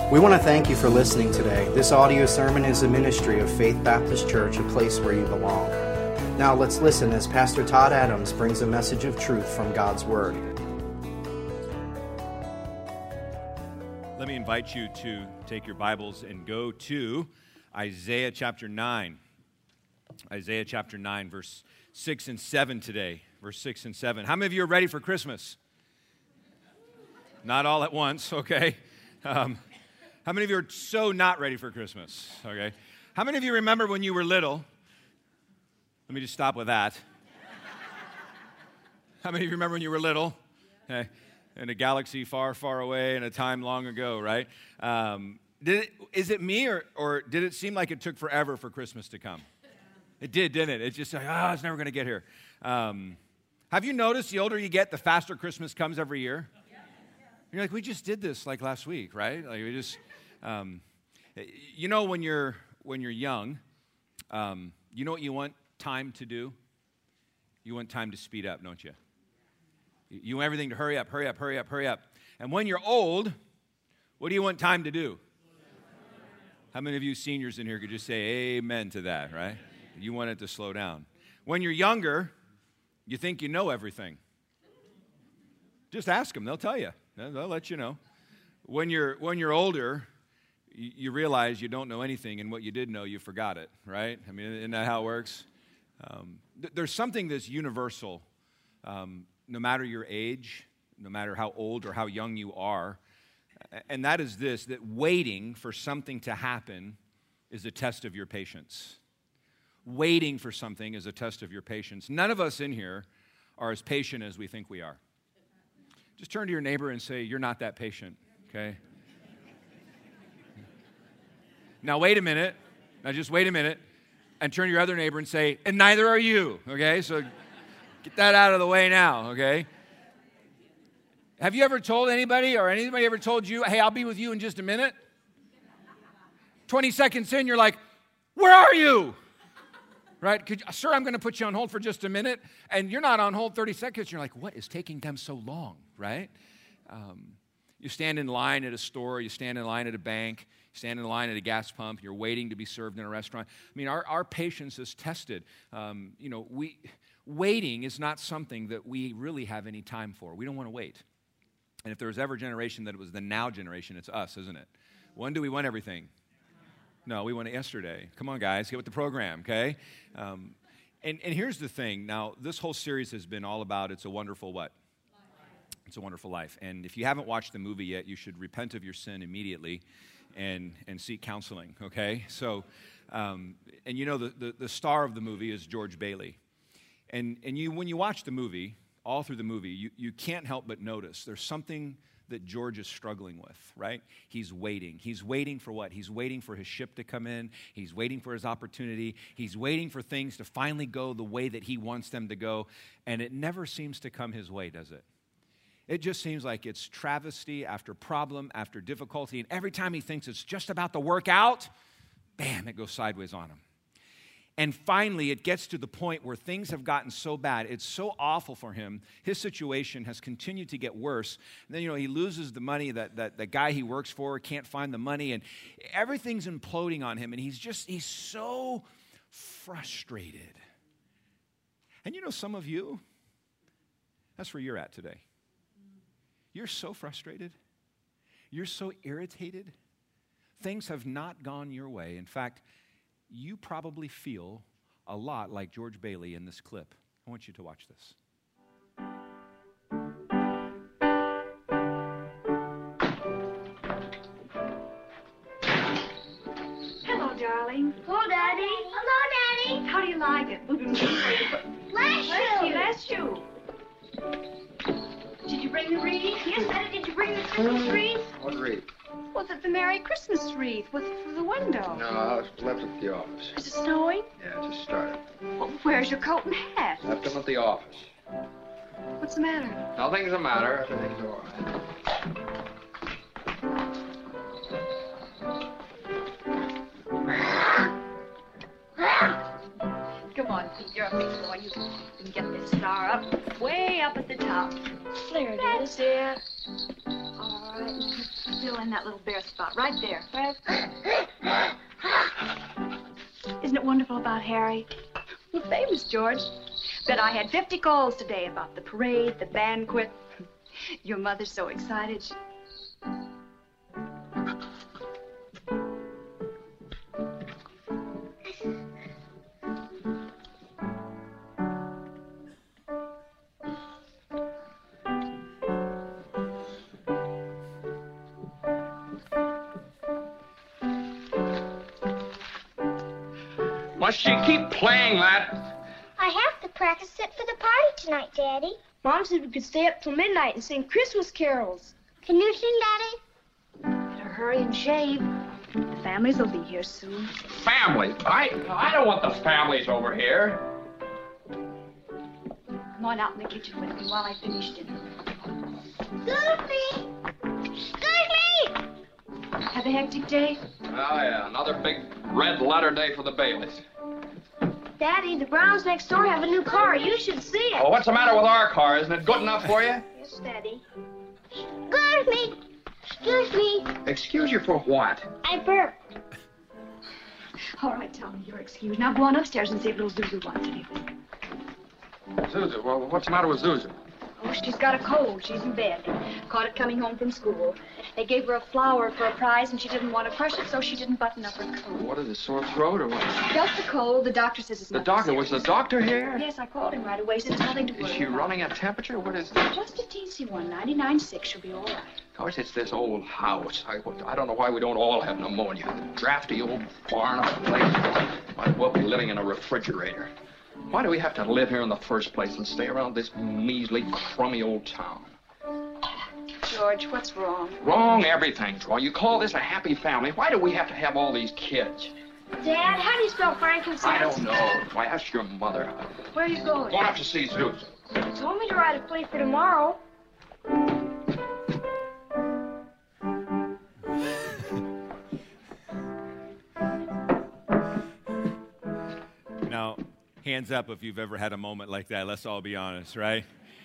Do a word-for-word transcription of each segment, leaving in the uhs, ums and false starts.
We want to thank you for listening today. This audio sermon is a ministry of Faith Baptist Church, a place where you belong. Now let's listen as Pastor Todd Adams brings a message of truth from God's Word. Let me invite you to take your Bibles and go to Isaiah chapter nine. Isaiah chapter nine, verse six and seven today. Verse six and seven. How many of you are ready for Christmas? Not all at once, okay? Um, how many of you are so not ready for Christmas, okay? How many of you remember when you were little? Let me just stop with that. How many of you remember when you were little? Okay. In a galaxy far, far away in a time long ago, right? Um, did it, is it me, or, or did it seem like it took forever for Christmas to come? It did, didn't it? It's just like, oh, it's never going to get here. Um, have you noticed the older you get, the faster Christmas comes every year? You're like, we just did this like last week, right? Like we just, um, you know, when you're when you're young, um, you know what you want time to do? You want time to speed up, don't you? You want everything to hurry up, hurry up, hurry up, hurry up. And when you're old, what do you want time to do? How many of you seniors in here could just say amen to that, right? You want it to slow down. When you're younger, you think you know everything. Just ask them, they'll tell you. They'll let you know. When you're when you're older, you, you realize you don't know anything, and what you did know, you forgot it, right? I mean, isn't that how it works? Um, th- there's something that's universal. Um, no matter your age, no matter how old or how young you are, and that is this, that waiting for something to happen is a test of your patience. Waiting for something is a test of your patience. None of us in here are as patient as we think we are. Just turn to your neighbor and say, you're not that patient, okay? Now, wait a minute. Now, just wait a minute. And turn to your other neighbor and say, and neither are you, okay? So get that out of the way now, okay? Have you ever told anybody, or anybody ever told you, hey, I'll be with you in just a minute? twenty seconds in, you're like, where are you? Right? Could, sir, I'm going to put you on hold for just a minute. And you're not on hold thirty seconds. You're like, what is taking them so long, right? Um, you stand in line at a store. You stand in line at a bank. You stand in line at a gas pump. You're waiting to be served in a restaurant. I mean, our, our patience is tested. Um, you know, we waiting is not something that we really have any time for. We don't want to wait. And if there was ever a generation that it was the now generation, it's us, isn't it? When do we want everything? No, we want it yesterday. Come on, guys, get with the program, okay? Um, and, and here's the thing. Now, this whole series has been all about It's a Wonderful what? Life. It's a Wonderful Life. And if you haven't watched the movie yet, you should repent of your sin immediately and, and seek counseling, okay? So, um, and you know, the, the, the star of the movie is George Bailey. And, and you, when you watch the movie, all through the movie, you, you can't help but notice there's something that George is struggling with, right? He's waiting. He's waiting for what? He's waiting for his ship to come in. He's waiting for his opportunity. He's waiting for things to finally go the way that he wants them to go, and it never seems to come his way, does it? It just seems like it's travesty after problem after difficulty, and every time he thinks it's just about to work out, bam, it goes sideways on him. And finally, it gets to the point where things have gotten so bad, it's so awful for him, his situation has continued to get worse. And then, you know, he loses the money, that, that the guy he works for can't find the money, and everything's imploding on him, and he's just, he's so frustrated. And you know, some of you, that's where you're at today. You're so frustrated. You're so irritated. Things have not gone your way. In fact, you probably feel a lot like George Bailey in this clip. I want you to watch this. Hello, darling. Hello, Daddy. Hello, Daddy. How do you like it? Bless Bless you. you. Bless you. Did you bring the wreath? Yes, Daddy, did you bring the Christmas wreath? What wreath? Was it the Merry Christmas wreath with through the window? No, I left it at the office. Is it snowing? Yeah, it just started. Well, where's your coat and hat? Left them at the office. What's the matter? Nothing's the matter. Everything's all right. Come on, Pete. You're a big boy. You can, you can get this star up, way up at the top. There it is. That's it. All right. Now, fill in in that little bare spot, right there. Isn't it wonderful about Harry? You're famous, George. Bet I had fifty calls today about the parade, the banquet. Your mother's so excited. She... Must you keep playing that? I have to practice it for the party tonight, Daddy. Mom said we could stay up till midnight and sing Christmas carols. Can you sing, Daddy? Better hurry and shave. The families will be here soon. Family? I I don't want the families over here. Come on out in the kitchen with me while I finish dinner. Excuse me. Excuse me. Have a hectic day? Oh, yeah, another big red letter day for the Baileys. Daddy, the Browns next door have a new car. You should see it. Oh, what's the matter with our car? Isn't it good enough for you? Yes, Daddy. Excuse me. Excuse me. Excuse you for what? I burped. All right, Tommy, you're excused. Now go on upstairs and see if little Zuzu wants anything. Zuzu, well, what's the matter with Zuzu? Oh, she's got a cold. She's in bed. Caught it coming home from school. They gave her a flower for a prize, and she didn't want to crush it, so she didn't button up her coat. What is it, sore throat or what? Just a cold. The doctor says it's The nothing doctor, was serious. the doctor here? Yes, I called him right away. Said it's nothing to worry Is she about. running a temperature? What is this? Just a teensy one, ninety-nine point six. She'll be all right. Of course, it's this old house. I, I don't know why we don't all have pneumonia. The drafty old barn of a place. Might as well be living in a refrigerator. Why do we have to live here in the first place and stay around this measly, crummy old town? George, what's wrong? Wrong everything, Troy. You call this a happy family. Why do we have to have all these kids? Dad, how do you spell frankincense? I don't know. Why, ask your mother. Where are you going? Going up to see Zeus. You told me to write a play for tomorrow. Now, hands up if you've ever had a moment like that. Let's all be honest, right?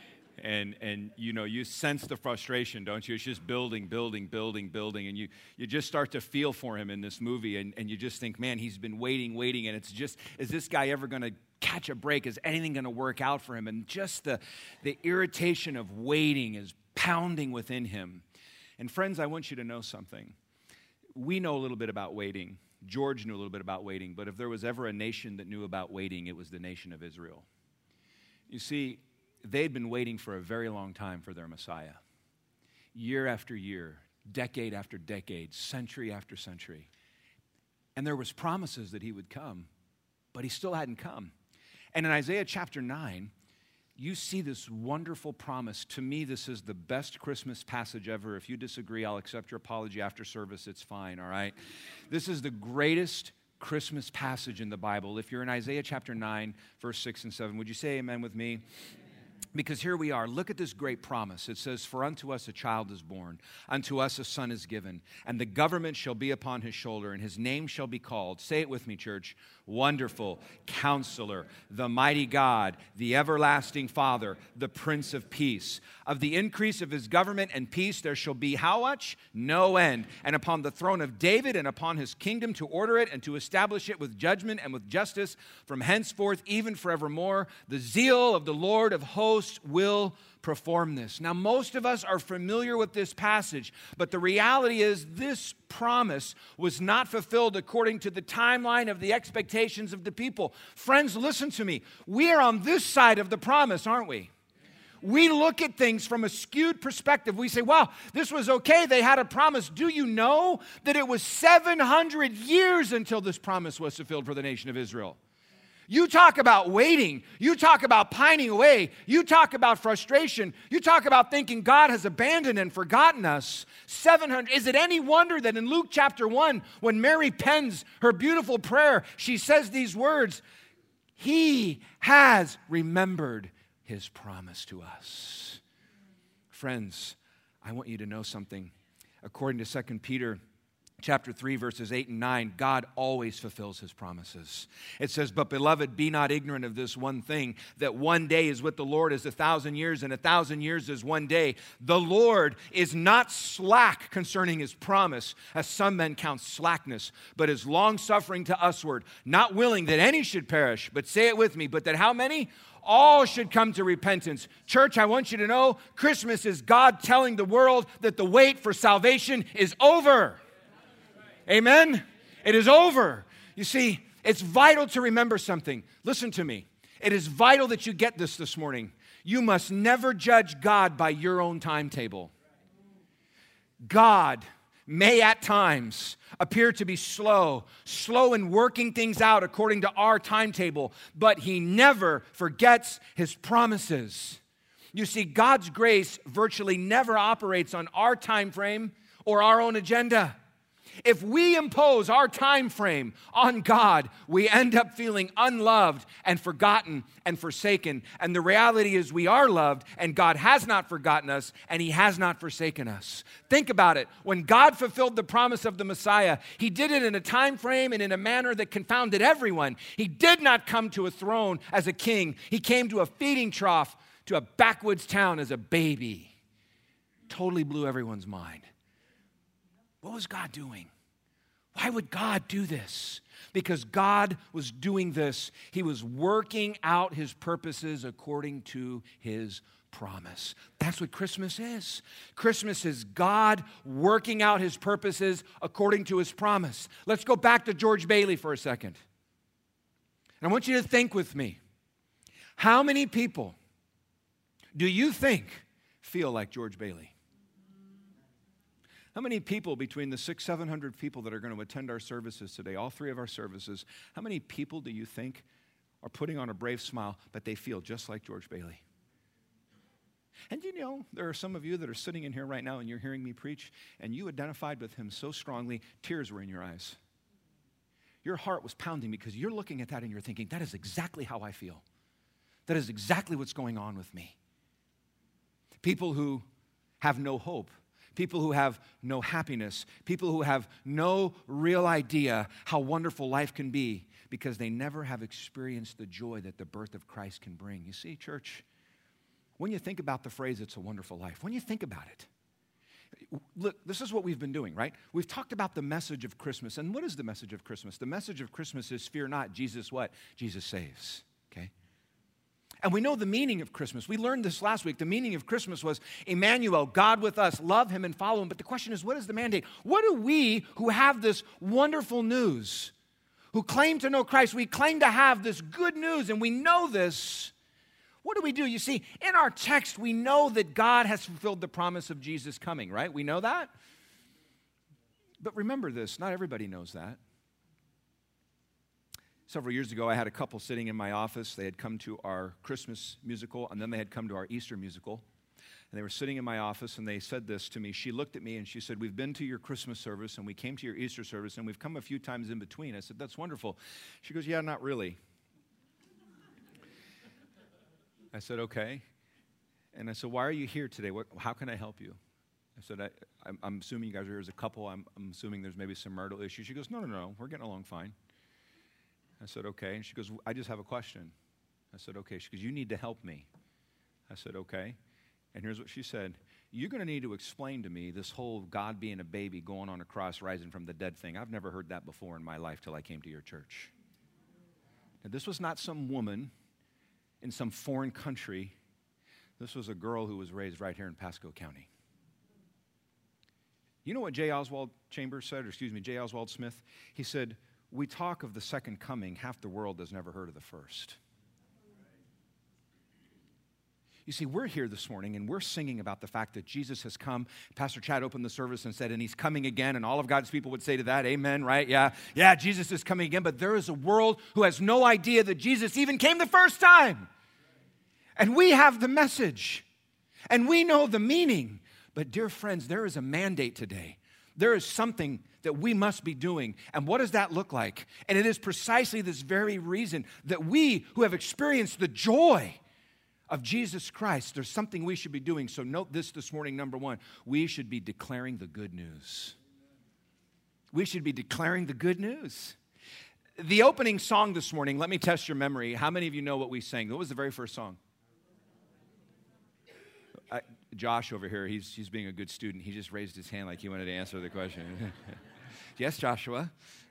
And, and you know, you sense the frustration, don't you? It's just building, building, building, building. And you, you just start to feel for him in this movie. And, and you just think, man, he's been waiting, waiting. And it's just, is this guy ever going to catch a break? Is anything going to work out for him? And just the, the irritation of waiting is pounding within him. And friends, I want you to know something. We know a little bit about waiting. George knew a little bit about waiting. But if there was ever a nation that knew about waiting, it was the nation of Israel. You see, they'd been waiting for a very long time for their Messiah. Year after year, decade after decade, century after century. And there was promises that he would come, but he still hadn't come. And in Isaiah chapter nine, you see this wonderful promise. To me, this is the best Christmas passage ever. If you disagree, I'll accept your apology after service. It's fine, all right? This is the greatest Christmas passage in the Bible. If you're in Isaiah chapter nine, verse six and seven, would you say amen with me? Because here we are. Look at this great promise. It says, "For unto us a child is born, unto us a son is given, and the government shall be upon his shoulder, and his name shall be called," say it with me, church, "Wonderful Counselor, the Mighty God, the Everlasting Father, the Prince of Peace. Of the increase of his government and peace there shall be," how much? "No end. And upon the throne of David and upon his kingdom, to order it and to establish it with judgment and with justice from henceforth even forevermore. The zeal of the Lord of hosts will perform this." Now, most of us are familiar with this passage, but the reality is this promise was not fulfilled according to the timeline of the expectations of the people. Friends, listen to me. We are on this side of the promise, aren't we? We look at things from a skewed perspective. We say, wow, this was okay. They had a promise. Do you know that it was seven hundred years until this promise was fulfilled for the nation of Israel? You talk about waiting. You talk about pining away. You talk about frustration. You talk about thinking God has abandoned and forgotten us. seven hundred. Is it any wonder that in Luke chapter one, when Mary pens her beautiful prayer, she says these words, "He has remembered his promise to us." Friends, I want you to know something. According to Second Peter chapter three, verses eight and nine, God always fulfills his promises. It says, but beloved, be not ignorant of this one thing, that one day is with the Lord as a thousand years, and a thousand years is one day. The Lord is not slack concerning his promise, as some men count slackness, but is long-suffering to usward, not willing that any should perish, but say it with me, but that how many? All should come to repentance. Church, I want you to know, Christmas is God telling the world that the wait for salvation is over. Amen? It is over. You see, it's vital to remember something. Listen to me. It is vital that you get this this morning. You must never judge God by your own timetable. God may at times appear to be slow, slow in working things out according to our timetable, but he never forgets his promises. You see, God's grace virtually never operates on our time frame or our own agenda. If we impose our time frame on God, we end up feeling unloved and forgotten and forsaken. And the reality is we are loved, and God has not forgotten us, and he has not forsaken us. Think about it. When God fulfilled the promise of the Messiah, he did it in a time frame and in a manner that confounded everyone. He did not come to a throne as a king. He came to a feeding trough, to a backwoods town as a baby. Totally blew everyone's mind. What was God doing? Why would God do this? Because God was doing this. He was working out his purposes according to his promise. That's what Christmas is. Christmas is God working out his purposes according to his promise. Let's go back to George Bailey for a second. And I want you to think with me. How many people do you think feel like George Bailey? How many people between the six, seven hundred people that are going to attend our services today, all three of our services, how many people do you think are putting on a brave smile, but they feel just like George Bailey? And you know, there are some of you that are sitting in here right now and you're hearing me preach, and you identified with him so strongly, tears were in your eyes. Your heart was pounding because you're looking at that and you're thinking, that is exactly how I feel. That is exactly what's going on with me. People who have no hope. People who have no happiness, people who have no real idea how wonderful life can be because they never have experienced the joy that the birth of Christ can bring. You see, church, when you think about the phrase, it's a wonderful life, when you think about it, look, this is what we've been doing, right? We've talked about the message of Christmas. And what is the message of Christmas? The message of Christmas is fear not, Jesus what? Jesus saves, okay? And we know the meaning of Christmas. We learned this last week. The meaning of Christmas was Emmanuel, God with us, love him and follow him. But the question is, what is the mandate? What do we who have this wonderful news, who claim to know Christ, we claim to have this good news and we know this, what do we do? You see, in our text, we know that God has fulfilled the promise of Jesus coming, right? We know that. But remember this, not everybody knows that. Several years ago, I had a couple sitting in my office. They had come to our Christmas musical, and then they had come to our Easter musical. And they were sitting in my office, and they said this to me. She looked at me, and she said, we've been to your Christmas service, and we came to your Easter service, and we've come a few times in between. I said, that's wonderful. She goes, yeah, not really. I said, okay. And I said, why are you here today? What, how can I help you? I said, I, I'm, I'm assuming you guys are here as a couple. I'm, I'm assuming there's maybe some marital issues. She goes, no, no, no, we're getting along fine. I said, okay. And she goes, I just have a question. I said, okay. She goes, you need to help me. I said, okay. And here's what she said. You're going to need to explain to me this whole God being a baby, going on a cross, rising from the dead thing. I've never heard that before in my life till I came to your church. Now, this was not some woman in some foreign country. This was a girl who was raised right here in Pasco County. You know what J. Oswald Chambers said, or excuse me, J. Oswald Smith? He said, we talk of the second coming, half the world has never heard of the first. You see, we're here this morning and we're singing about the fact that Jesus has come. Pastor Chad opened the service and said, and he's coming again, and all of God's people would say to that, amen, right? Yeah, yeah, Jesus is coming again, but there is a world who has no idea that Jesus even came the first time. And we have the message, and we know the meaning. But dear friends, there is a mandate today. There is something that we must be doing. And what does that look like? And it is precisely this very reason that we who have experienced the joy of Jesus Christ, there's something we should be doing. So note this this morning, number one, we should be declaring the good news. We should be declaring the good news. The opening song this morning, let me test your memory. How many of you know what we sang? What was the very first song? I, Josh over here, he's, he's being a good student. He just raised his hand like he wanted to answer the question. Yes, Joshua.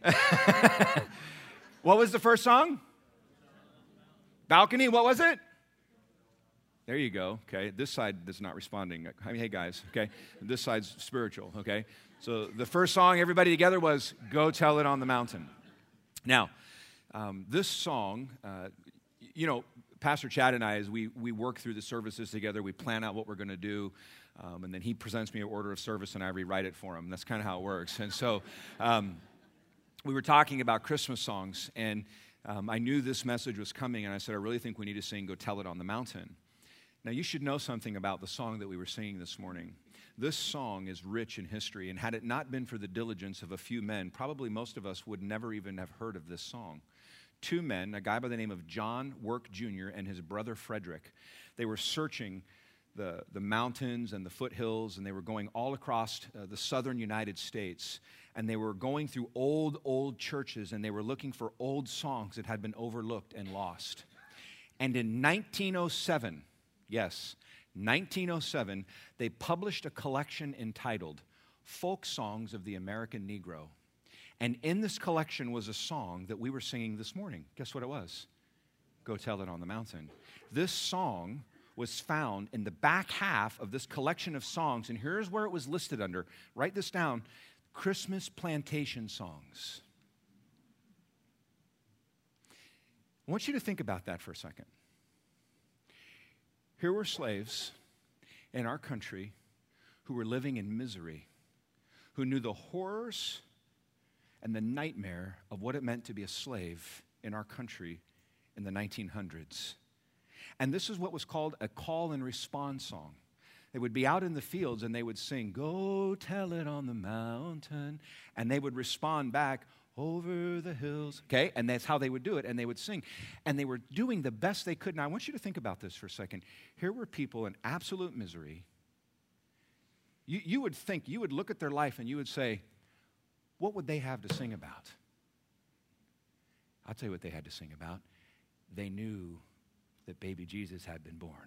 What was the first song? Balcony, what was it? There you go, okay. This side is not responding. I mean, hey, guys, okay. This side's spiritual, okay. So the first song, everybody together, was Go Tell It on the Mountain. Now, um, this song, uh, you know, Pastor Chad and I, as we, we work through the services together, we plan out what we're going to do, um, and then he presents me an order of service, and I rewrite it for him. That's kind of how it works. And so um, we were talking about Christmas songs, and um, I knew this message was coming, and I said, I really think we need to sing Go Tell It on the Mountain. Now, you should know something about the song that we were singing this morning. This song is rich in history, and had it not been for the diligence of a few men, probably most of us would never even have heard of this song. Two men, a guy by the name of John Work Junior and his brother Frederick, they were searching the, the mountains and the foothills, and they were going all across uh, the southern United States, and they were going through old, old churches, and they were looking for old songs that had been overlooked and lost. And in nineteen oh seven, yes, nineteen oh seven, they published a collection entitled Folk Songs of the American Negro. And in this collection was a song that we were singing this morning. Guess what it was? Go Tell It on the Mountain. This song was found in the back half of this collection of songs, and here's where it was listed under. Write this down. Christmas plantation songs. I want you to think about that for a second. Here were slaves in our country who were living in misery, who knew the horrors and the nightmare of what it meant to be a slave in our country in the nineteen hundreds. And this is what was called a call and response song. They would be out in the fields and they would sing, Go tell it on the mountain. And they would respond back, over the hills. Okay, and that's how they would do it, and they would sing. And they were doing the best they could. Now, I want you to think about this for a second. Here were people in absolute misery. You, you would think, you would look at their life and you would say, what would they have to sing about? I'll tell you what they had to sing about. They knew that baby Jesus had been born.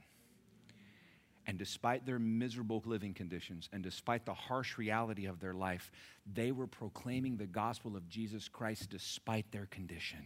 And despite their miserable living conditions and despite the harsh reality of their life, they were proclaiming the gospel of Jesus Christ despite their condition.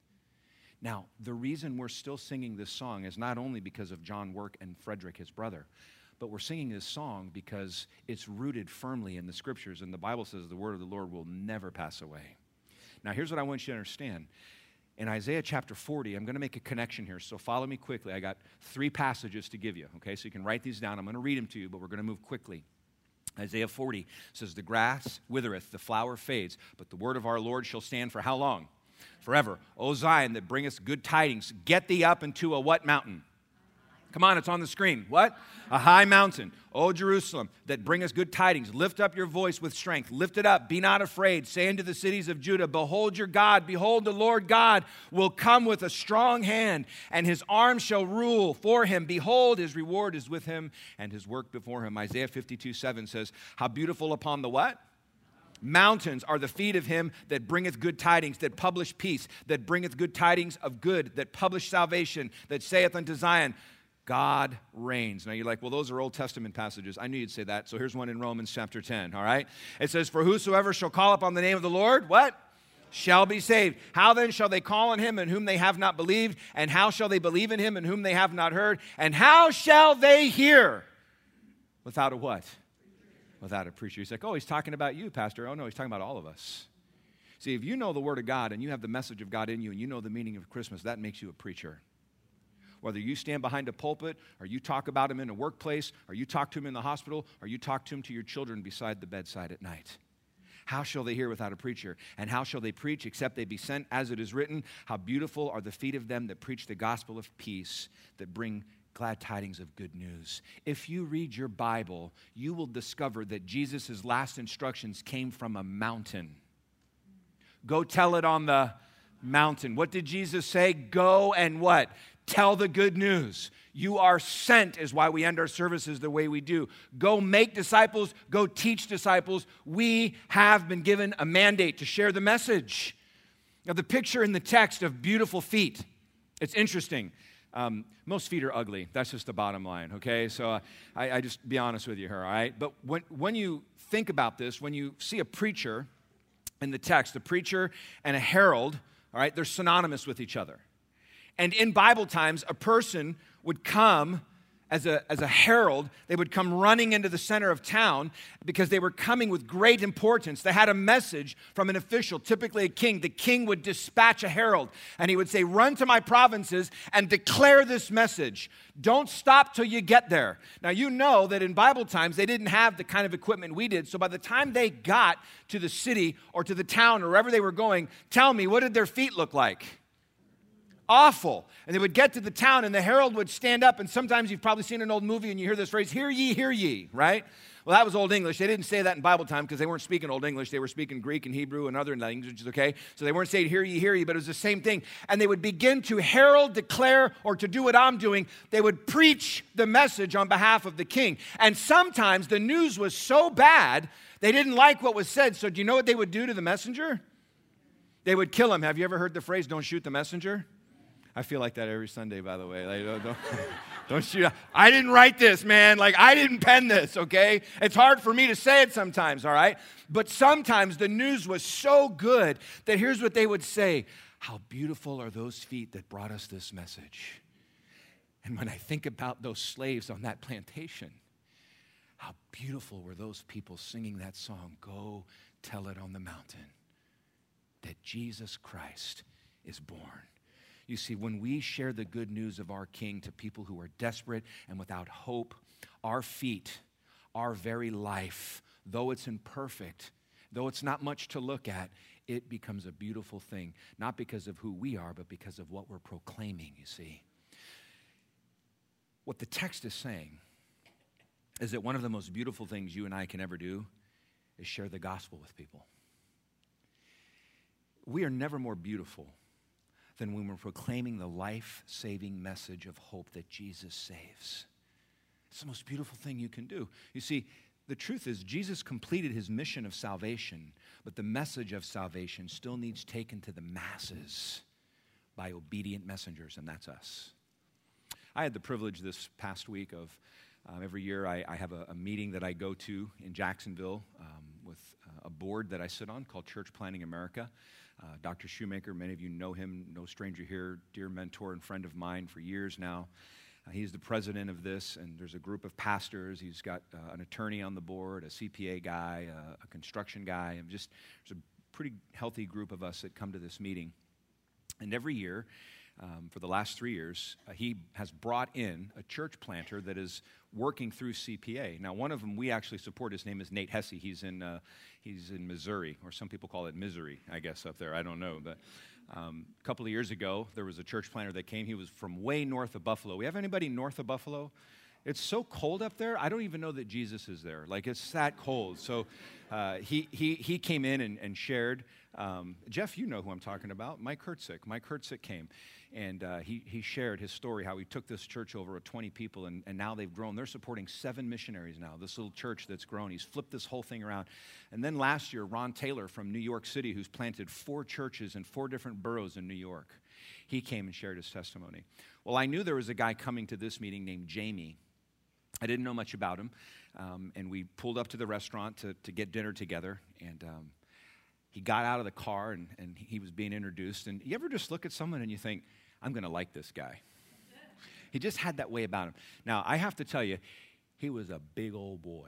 Now, the reason we're still singing this song is not only because of John Work and Frederick, his brother, but we're singing this song because it's rooted firmly in the Scriptures, and the Bible says the word of the Lord will never pass away. Now, here's what I want you to understand. In Isaiah chapter forty, I'm going to make a connection here, so follow me quickly. I got three passages to give you, okay? So you can write these down. I'm going to read them to you, but we're going to move quickly. Isaiah forty says, the grass withereth, the flower fades, but the word of our Lord shall stand for how long? Forever. O Zion, that bringeth good tidings, get thee up into a what mountain? Come on, it's on the screen. What? A high mountain. O Jerusalem, that bringeth good tidings, lift up your voice with strength. Lift it up. Be not afraid. Say unto the cities of Judah, behold your God. Behold, the Lord God will come with a strong hand, and his arm shall rule for him. Behold, his reward is with him, and his work before him. Isaiah fifty-two seven says, how beautiful upon the what? Mountains are the feet of him that bringeth good tidings, that publish peace, that bringeth good tidings of good, that publish salvation, that saith unto Zion, God reigns. Now you're like, well, those are Old Testament passages. I knew you'd say that. So here's one in Romans chapter ten, all right? It says, for whosoever shall call upon the name of the Lord, what? Shall be saved. How then shall they call on him in whom they have not believed? And how shall they believe in him in whom they have not heard? And how shall they hear without a what? Without a preacher. He's like, oh, he's talking about you, Pastor. Oh, no, he's talking about all of us. See, if you know the Word of God and you have the message of God in you and you know the meaning of Christmas, that makes you a preacher. Whether you stand behind a pulpit, or you talk about him in a workplace, or you talk to him in the hospital, or you talk to him to your children beside the bedside at night. How shall they hear without a preacher? And how shall they preach except they be sent? As it is written, how beautiful are the feet of them that preach the gospel of peace, that bring glad tidings of good news. If you read your Bible, you will discover that Jesus' last instructions came from a mountain. Go tell it on the mountain. What did Jesus say? Go and what? Tell the good news. You are sent is why we end our services the way we do. Go make disciples. Go teach disciples. We have been given a mandate to share the message. Now, the picture in the text of beautiful feet, it's interesting. Um, most feet are ugly. That's just the bottom line, okay? So uh, I, I just be honest with you here, all right? But when, when you think about this, when you see a preacher in the text, a preacher and a herald, all right, they're synonymous with each other. And in Bible times, a person would come as a, as a herald. They would come running into the center of town because they were coming with great importance. They had a message from an official, typically a king. The king would dispatch a herald, and he would say, run to my provinces and declare this message. Don't stop till you get there. Now, you know that in Bible times, they didn't have the kind of equipment we did. So by the time they got to the city or to the town or wherever they were going, tell me, what did their feet look like? Awful. And they would get to the town and the herald would stand up, and sometimes you've probably seen an old movie and you hear this phrase, hear ye, hear ye, right? Well, that was Old English. They didn't say that in Bible time because they weren't speaking Old English. They were speaking Greek and Hebrew and other languages, okay? So they weren't saying hear ye, hear ye, but it was the same thing. And they would begin to herald, declare, or to do what I'm doing. They would preach the message on behalf of the king. And sometimes the news was so bad, they didn't like what was said. So do you know what they would do to the messenger? They would kill him. Have you ever heard the phrase, don't shoot the messenger? I feel like that every Sunday, by the way. Like, don't, don't, don't shoot. I didn't write this, man. Like, I didn't pen this, okay? It's hard for me to say it sometimes, all right? But sometimes the news was so good that here's what they would say. How beautiful are those feet that brought us this message. And when I think about those slaves on that plantation, how beautiful were those people singing that song, Go Tell It on the Mountain, that Jesus Christ is born. You see, when we share the good news of our King to people who are desperate and without hope, our feet, our very life, though it's imperfect, though it's not much to look at, it becomes a beautiful thing, not because of who we are, but because of what we're proclaiming, you see. What the text is saying is that one of the most beautiful things you and I can ever do is share the gospel with people. We are never more beautiful than when we're proclaiming the life-saving message of hope that Jesus saves. It's the most beautiful thing you can do. You see, the truth is Jesus completed his mission of salvation, but the message of salvation still needs taken to the masses by obedient messengers, and that's us. I had the privilege this past week of um, every year I, I have a, a meeting that I go to in Jacksonville um, with uh, a board that I sit on called Church Planning America. Uh, Doctor Shoemaker, many of you know him, no stranger here, dear mentor and friend of mine for years now. Uh, he's the president of this, and there's a group of pastors. He's got uh, an attorney on the board, a C P A guy, uh, a construction guy, and just there's a pretty healthy group of us that come to this meeting. And every year, um, for the last three years, uh, he has brought in a church planter that is working through C P A. Now, one of them we actually support. His name is Nate Hesse. He's in uh, he's in Missouri, or some people call it Misery, I guess, up there. I don't know. But um, a couple of years ago, there was a church planter that came. He was from way north of Buffalo. We have anybody north of Buffalo? It's so cold up there, I don't even know that Jesus is there. Like, it's that cold. So uh, he, he, he came in and, and shared. Um, Jeff, you know who I'm talking about. Mike Hertzik. Mike Hertzik came, and uh, he, he shared his story, how he took this church over at twenty people, and, and now they've grown. They're supporting seven missionaries now, this little church that's grown. He's flipped this whole thing around. And then last year, Ron Taylor from New York City, who's planted four churches in four different boroughs in New York, he came and shared his testimony. Well, I knew there was a guy coming to this meeting named Jamie. I didn't know much about him, um, and we pulled up to the restaurant to, to get dinner together, and um, he got out of the car, and, and he was being introduced. And you ever just look at someone and you think, I'm going to like this guy? He just had that way about him. Now, I have to tell you, he was a big old boy.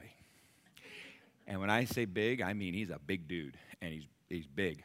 And when I say big, I mean he's a big dude, and he's he's big.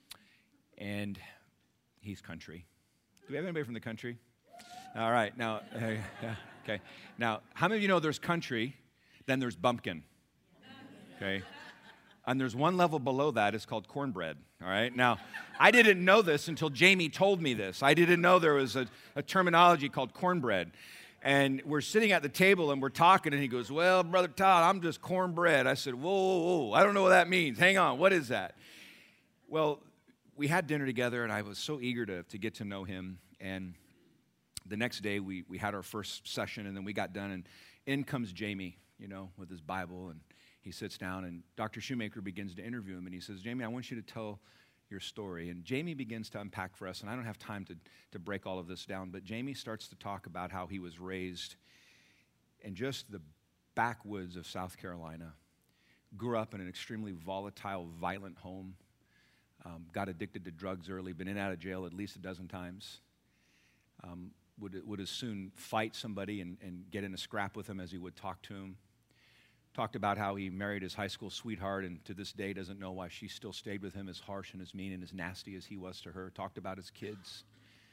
And he's country. Do we have anybody from the country? All right, now... Uh, yeah. Okay. Now, how many of you know there's country, then there's bumpkin? Okay. And there's one level below that. It's called cornbread. All right. Now, I didn't know this until Jamie told me this. I didn't know there was a, a terminology called cornbread. And we're sitting at the table and we're talking, and he goes, well, Brother Todd, I'm just cornbread. I said, whoa, whoa, whoa. I don't know what that means. Hang on. What is that? Well, we had dinner together, and I was so eager to, to get to know him. And the next day, we, we had our first session, and then we got done, and in comes Jamie, you know, with his Bible, and he sits down, and Doctor Shoemaker begins to interview him, and he says, Jamie, I want you to tell your story. And Jamie begins to unpack for us, and I don't have time to, to break all of this down, but Jamie starts to talk about how he was raised in just the backwoods of South Carolina, grew up in an extremely volatile, violent home, um, got addicted to drugs early, been in and out of jail at least a dozen times, um, would, would as soon fight somebody and, and get in a scrap with him as he would talk to him. Talked about how he married his high school sweetheart and to this day doesn't know why she still stayed with him, as harsh and as mean and as nasty as he was to her. Talked about his kids.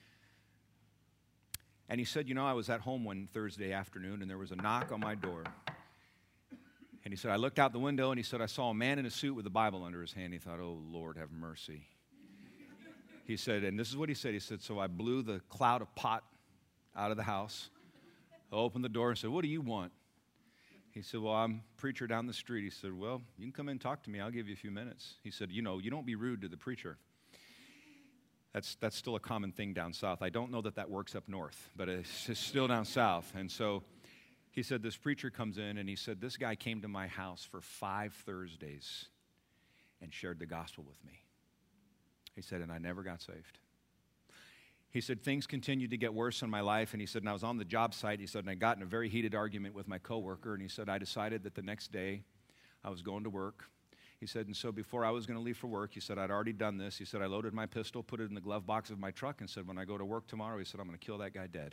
And he said, you know, I was at home one Thursday afternoon and there was a knock on my door. And he said, I looked out the window and he said, I saw a man in a suit with a Bible under his hand. He thought, oh, Lord, have mercy. He said, and this is what he said. He said, so I blew the cloud of pot out of the house, I opened the door and said, what do you want? He said, well, I'm a preacher down the street. He said, well, you can come in and talk to me. I'll give you a few minutes. He said, you know, you don't be rude to the preacher. That's that's still a common thing down south. I don't know that that works up north, but it's just still down south. And so he said, this preacher comes in, and he said, this guy came to my house for five Thursdays and shared the gospel with me. He said, and I never got saved. He said, things continued to get worse in my life, and he said, and I was on the job site, he said, and I got in a very heated argument with my coworker, and he said, I decided that the next day I was going to work. He said, and so before I was going to leave for work, he said, I'd already done this. He said, I loaded my pistol, put it in the glove box of my truck, and said, when I go to work tomorrow, he said, I'm going to kill that guy dead.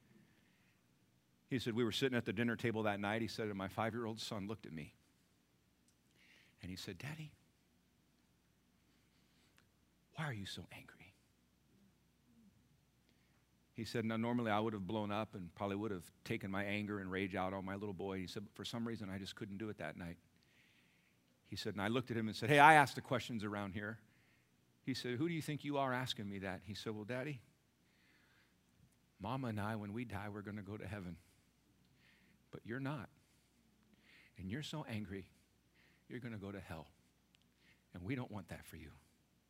He said, we were sitting at the dinner table that night, he said, and my five-year-old son looked at me, and he said, Daddy, why are you so angry? He said, now, normally I would have blown up and probably would have taken my anger and rage out on my little boy. He said, but for some reason, I just couldn't do it that night. He said, and I looked at him and said, hey, I asked the questions around here. He said, who do you think you are asking me that? He said, well, Daddy, Mama and I, when we die, we're going to go to heaven. But you're not. And you're so angry, you're going to go to hell. And we don't want that for you.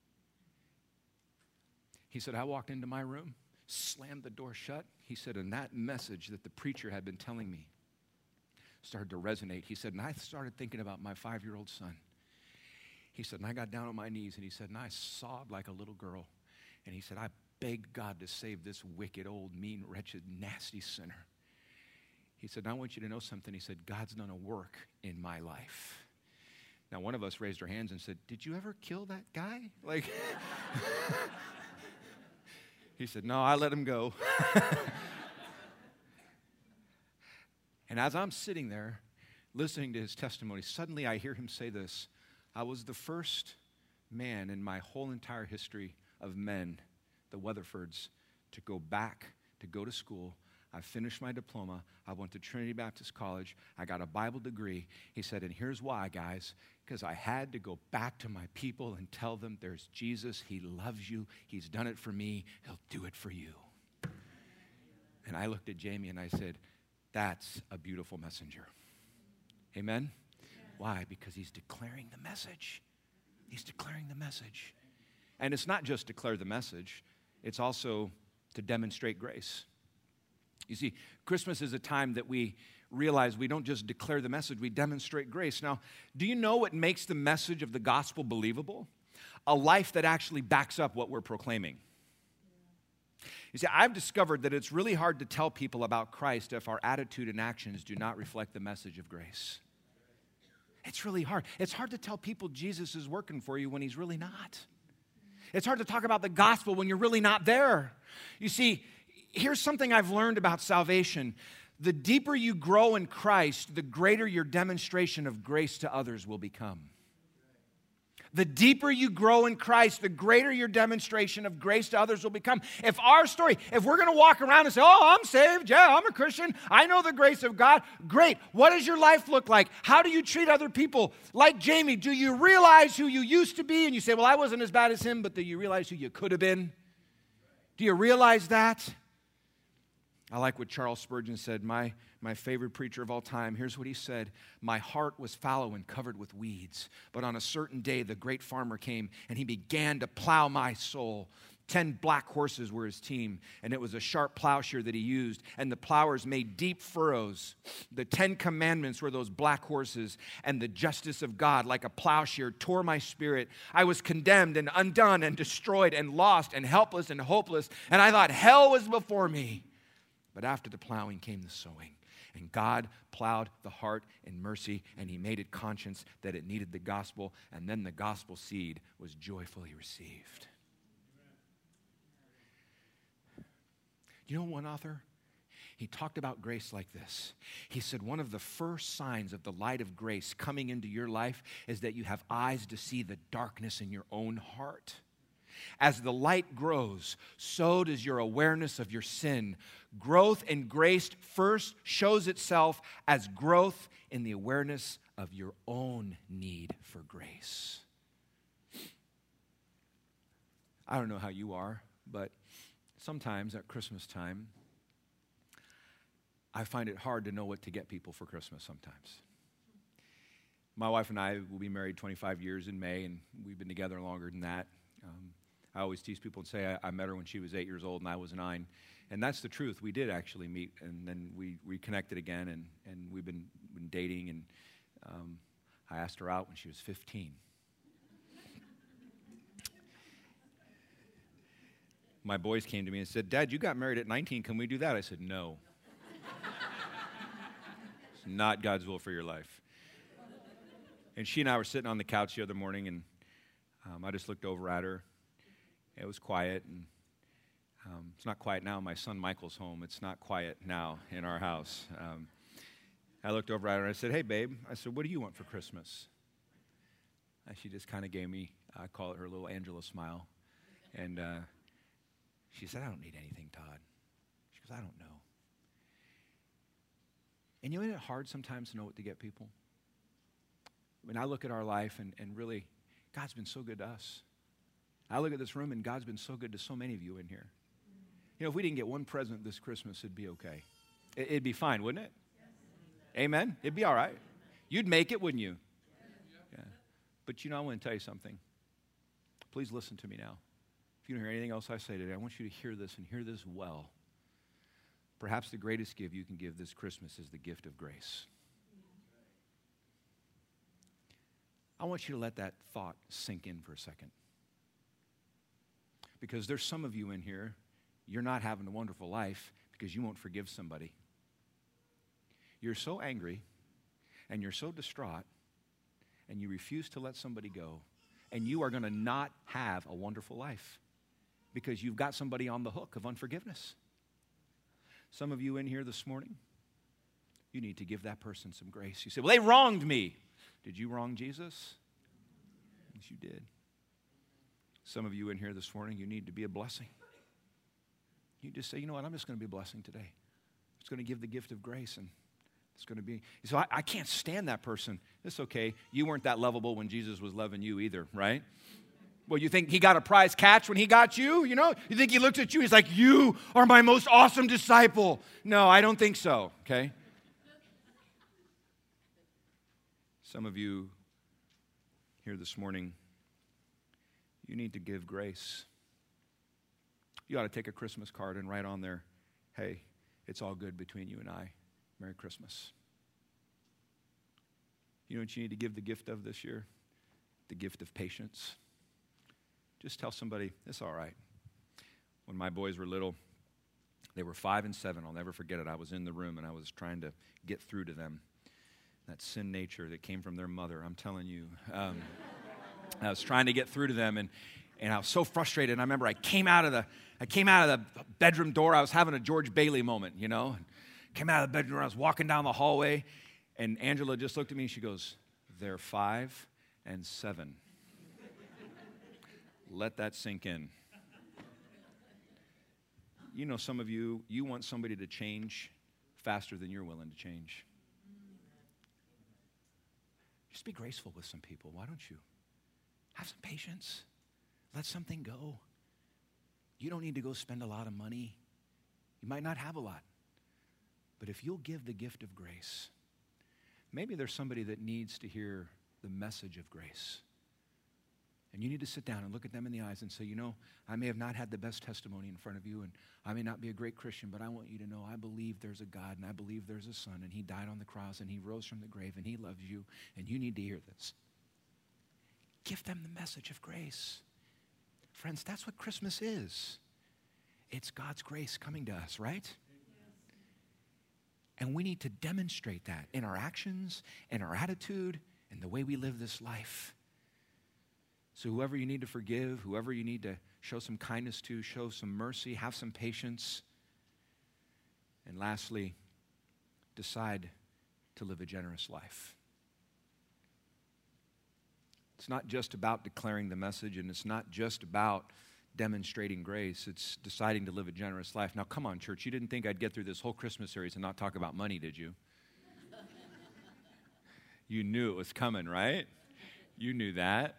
He said, I walked into my room, slammed the door shut. He said, and that message that the preacher had been telling me started to resonate. He said, and I started thinking about my five-year-old son. He said, and I got down on my knees, and he said, and I sobbed like a little girl. And he said, I begged God to save this wicked, old, mean, wretched, nasty sinner. He said, I want you to know something. He said, God's done a work in my life. Now, one of us raised our hands and said, did you ever kill that guy? Like... He said, no, I let him go. And as I'm sitting there listening to his testimony, suddenly I hear him say this, I was the first man in my whole entire history of men, the Weatherfords, to go back, to go to school. I finished my diploma. I went to Trinity Baptist College. I got a Bible degree. He said, and here's why, guys, because I had to go back to my people and tell them there's Jesus. He loves you. He's done it for me. He'll do it for you. And I looked at Jamie and I said, that's a beautiful messenger. Amen? Why? Because he's declaring the message. He's declaring the message. And it's not just declare the message. It's also to demonstrate grace. You see, Christmas is a time that we realize we don't just declare the message, we demonstrate grace. Now, do you know what makes the message of the gospel believable? A life that actually backs up what we're proclaiming. You see, I've discovered that it's really hard to tell people about Christ if our attitude and actions do not reflect the message of grace. It's really hard. It's hard to tell people Jesus is working for you when he's really not. It's hard to talk about the gospel when you're really not there. You see, here's something I've learned about salvation. The deeper you grow in Christ, the greater your demonstration of grace to others will become. The deeper you grow in Christ, the greater your demonstration of grace to others will become. If our story, if we're going to walk around and say, oh, I'm saved, yeah, I'm a Christian, I know the grace of God, great. What does your life look like? How do you treat other people? Like Jamie, do you realize who you used to be? And you say, well, I wasn't as bad as him, but do you realize who you could have been? Do you realize that? I like what Charles Spurgeon said, my, my favorite preacher of all time. Here's what he said. My heart was fallow and covered with weeds, but on a certain day the great farmer came and he began to plow my soul. Ten black horses were his team, and it was a sharp plowshare that he used, and the plowers made deep furrows. The Ten Commandments were those black horses, and the justice of God, like a plowshare, tore my spirit. I was condemned and undone and destroyed and lost and helpless and hopeless, and I thought hell was before me. But after the plowing came the sowing, and God plowed the heart in mercy, and he made it conscious that it needed the gospel, and then the gospel seed was joyfully received. You know one author? He talked about grace like this. He said one of the first signs of the light of grace coming into your life is that you have eyes to see the darkness in your own heart. As the light grows, so does your awareness of your sin. Growth in grace first shows itself as growth in the awareness of your own need for grace. I don't know how you are, but sometimes at Christmas time, I find it hard to know what to get people for Christmas sometimes. My wife and I will be married twenty-five years in May, and we've been together longer than that. Um, I always tease people and say I, I met her when she was eight years old and I was nine. And that's the truth. We did actually meet, and then we reconnected again, and, and we've been, been dating, and um, I asked her out when she was fifteen. My boys came to me and said, Dad, you got married at nineteen. Can we do that? I said, no. It's not God's will for your life. And she and I were sitting on the couch the other morning, and um, I just looked over at her. It was quiet, and um, it's not quiet now. My son Michael's home. It's not quiet now in our house. Um, I looked over at her, and I said, hey, babe. I said, what do you want for Christmas? And she just kind of gave me, I call it her little Angela smile. And uh, she said, I don't need anything, Todd. She goes, I don't know. And you know, isn't it hard sometimes to know what to get people? When I look at our life, and, and really, God's been so good to us. I look at this room, and God's been so good to so many of you in here. You know, if we didn't get one present this Christmas, it'd be okay. It, it'd be fine, wouldn't it? Yes. Amen? It'd be all right. You'd make it, wouldn't you? Yes. Yeah. But you know, I want to tell you something. Please listen to me now. If you don't hear anything else I say today, I want you to hear this and hear this well. Perhaps the greatest gift you can give this Christmas is the gift of grace. I want you to let that thought sink in for a second. Because there's some of you in here, you're not having a wonderful life because you won't forgive somebody. You're so angry and you're so distraught and you refuse to let somebody go, and you are going to not have a wonderful life because you've got somebody on the hook of unforgiveness. Some of you in here this morning, you need to give that person some grace. You say, well, they wronged me. Did you wrong Jesus? Yes, you did. Some of you in here this morning, you need to be a blessing. You just say, you know what, I'm just going to be a blessing today. It's going to give the gift of grace, and it's going to be. So I, I can't stand that person. It's okay. You weren't that lovable when Jesus was loving you either, right? Well, you think he got a prize catch when he got you? You know, you think he looked at you, he's like, you are my most awesome disciple. No, I don't think so, okay? Some of you here this morning, you need to give grace. You ought to take a Christmas card and write on there, hey, it's all good between you and I. Merry Christmas. You know what you need to give the gift of this year? The gift of patience. Just tell somebody, it's all right. When my boys were little, they were five and seven. I'll never forget it. I was in the room and I was trying to get through to them. That sin nature that came from their mother, I'm telling you. Um, I was trying to get through to them, and, and I was so frustrated. And I remember I came out of the I came out of the bedroom door. I was having a George Bailey moment, you know. Came out of the bedroom door. I was walking down the hallway, and Angela just looked at me and she goes, they're five and seven. Let that sink in. You know, some of you, you want somebody to change faster than you're willing to change. Just be graceful with some people. Why don't you? Have some patience. Let something go. You don't need to go spend a lot of money. You might not have a lot. But if you'll give the gift of grace, maybe there's somebody that needs to hear the message of grace. And you need to sit down and look at them in the eyes and say, you know, I may have not had the best testimony in front of you, and I may not be a great Christian, but I want you to know I believe there's a God, and I believe there's a Son, and he died on the cross, and he rose from the grave, and he loves you, and you need to hear this. Give them the message of grace. Friends, that's what Christmas is. It's God's grace coming to us, right? And we need to demonstrate that in our actions, in our attitude, in the way we live this life. So whoever you need to forgive, whoever you need to show some kindness to, show some mercy, have some patience. And lastly, decide to live a generous life. It's not just about declaring the message, and it's not just about demonstrating grace. It's deciding to live a generous life. Now, come on, church. You didn't think I'd get through this whole Christmas series and not talk about money, did you? You knew it was coming, right? You knew that.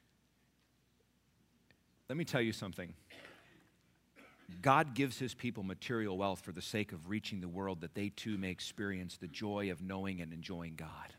Let me tell you something. God gives his people material wealth for the sake of reaching the world that they too may experience the joy of knowing and enjoying God.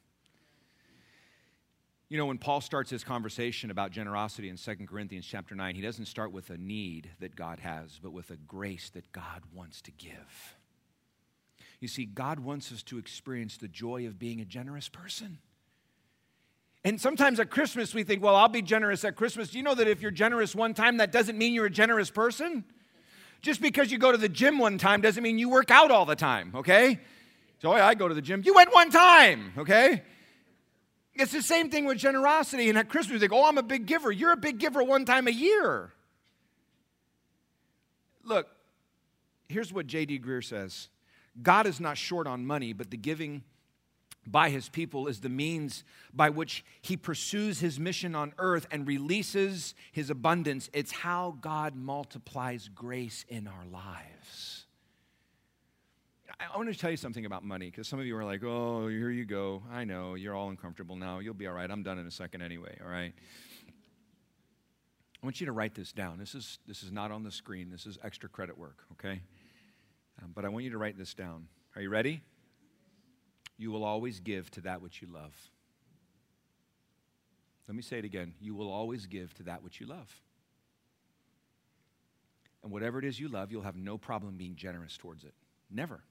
You know, when Paul starts his conversation about generosity in Second Corinthians chapter nine, he doesn't start with a need that God has, but with a grace that God wants to give. You see, God wants us to experience the joy of being a generous person. And sometimes at Christmas we think, well, I'll be generous at Christmas. Do you know that if you're generous one time, that doesn't mean you're a generous person? Just because you go to the gym one time doesn't mean you work out all the time, okay? So, oh, yeah, I go to the gym. You went one time, okay? It's the same thing with generosity. And at Christmas, you think, oh, I'm a big giver. You're a big giver one time a year. Look, here's what J D Greear says. God is not short on money, but the giving by his people is the means by which he pursues his mission on earth and releases his abundance. It's how God multiplies grace in our lives. I want to tell you something about money, because some of you are like, oh, here you go. I know, you're all uncomfortable now. You'll be all right. I'm done in a second anyway, all right? I want you to write this down. This is, this is not on the screen. This is extra credit work, okay? Um, but I want you to write this down. Are you ready? You will always give to that which you love. Let me say it again. You will always give to that which you love. And whatever it is you love, you'll have no problem being generous towards it. Never.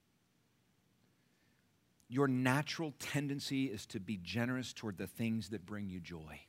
Your natural tendency is to be generous toward the things that bring you joy.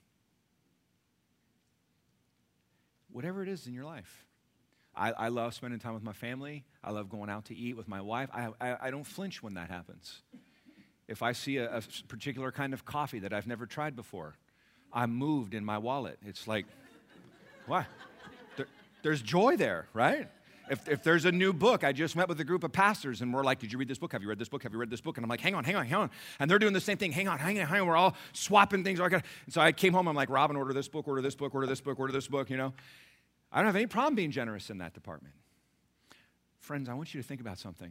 Whatever it is in your life. I, I love spending time with my family. I love going out to eat with my wife. I, I, I don't flinch when that happens. If I see a, a particular kind of coffee that I've never tried before, I'm moved in my wallet. It's like, what? There, there's joy there, right? If, if there's a new book, I just met with a group of pastors, and we're like, did you read this book? Have you read this book? Have you read this book? And I'm like, hang on, hang on, hang on. And they're doing the same thing. Hang on, hang on, hang on. We're all swapping things. And so I came home. I'm like, Robin, order this book, order this book, order this book, order this book, you know. I don't have any problem being generous in that department. Friends, I want you to think about something.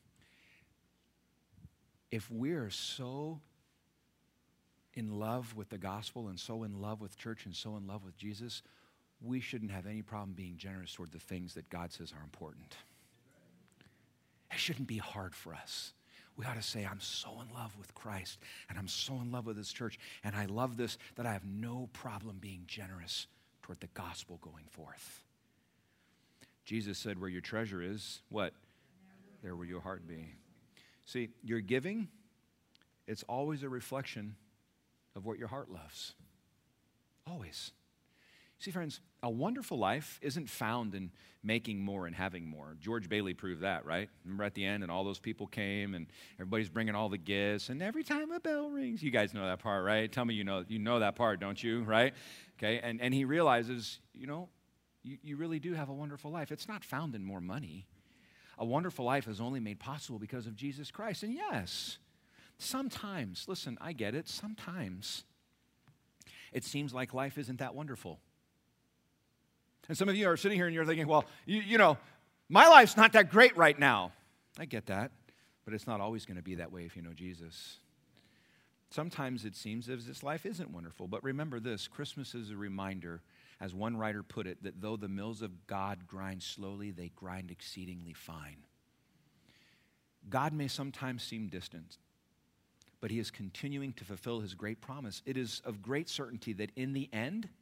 If we're so in love with the gospel and so in love with church and so in love with Jesus, we shouldn't have any problem being generous toward the things that God says are important. It shouldn't be hard for us. We ought to say, I'm so in love with Christ, and I'm so in love with this church, and I love this that I have no problem being generous toward the gospel going forth. Jesus said, where your treasure is, what? There will your heart be. See, your giving, it's always a reflection of what your heart loves. Always. See, friends, a wonderful life isn't found in making more and having more. George Bailey proved that, right? Remember at the end, and all those people came, and everybody's bringing all the gifts, and every time a bell rings, you guys know that part, right? Tell me you know you know that part, don't you, right? Okay, and, and he realizes, you know, you, you really do have a wonderful life. It's not found in more money. A wonderful life is only made possible because of Jesus Christ. And yes, sometimes, listen, I get it, sometimes it seems like life isn't that wonderful. And some of you are sitting here and you're thinking, well, you, you know, my life's not that great right now. I get that, but it's not always going to be that way if you know Jesus. Sometimes it seems as if this life isn't wonderful, but remember this, Christmas is a reminder, as one writer put it, that though the mills of God grind slowly, they grind exceedingly fine. God may sometimes seem distant, but he is continuing to fulfill his great promise. It is of great certainty that in the end,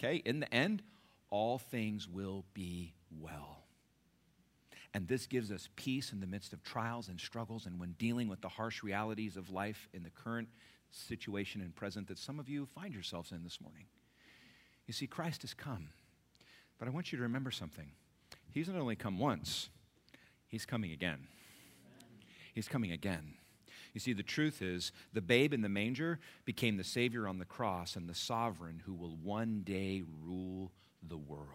okay? In the end, all things will be well. And this gives us peace in the midst of trials and struggles and when dealing with the harsh realities of life in the current situation and present that some of you find yourselves in this morning. You see, Christ has come. But I want you to remember something. He's not only come once, he's coming again. He's coming again. You see, the truth is, the babe in the manger became the Savior on the cross and the sovereign who will one day rule the world.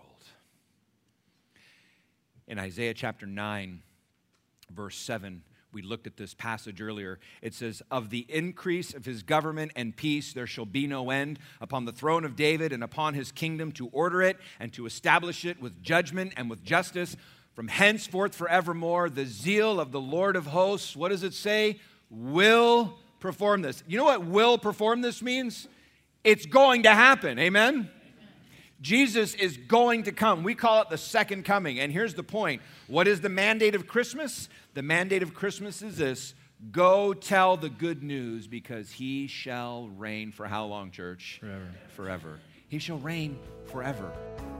In Isaiah chapter nine, verse seven, we looked at this passage earlier. It says, of the increase of his government and peace there shall be no end upon the throne of David and upon his kingdom, to order it and to establish it with judgment and with justice from henceforth forevermore. The zeal of the Lord of hosts, what does it say? Will perform this. You know what will perform this means? It's going to happen. Amen? Jesus is going to come. We call it the second coming. And here's the point. What is the mandate of Christmas? The mandate of Christmas is this: go tell the good news, because he shall reign for how long, church? Forever. Forever. He shall reign forever.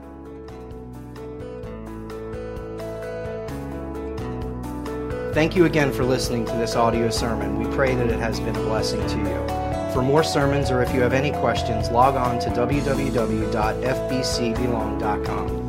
Thank you again for listening to this audio sermon. We pray that it has been a blessing to you. For more sermons, or if you have any questions, log on to w w w dot f b c belong dot com.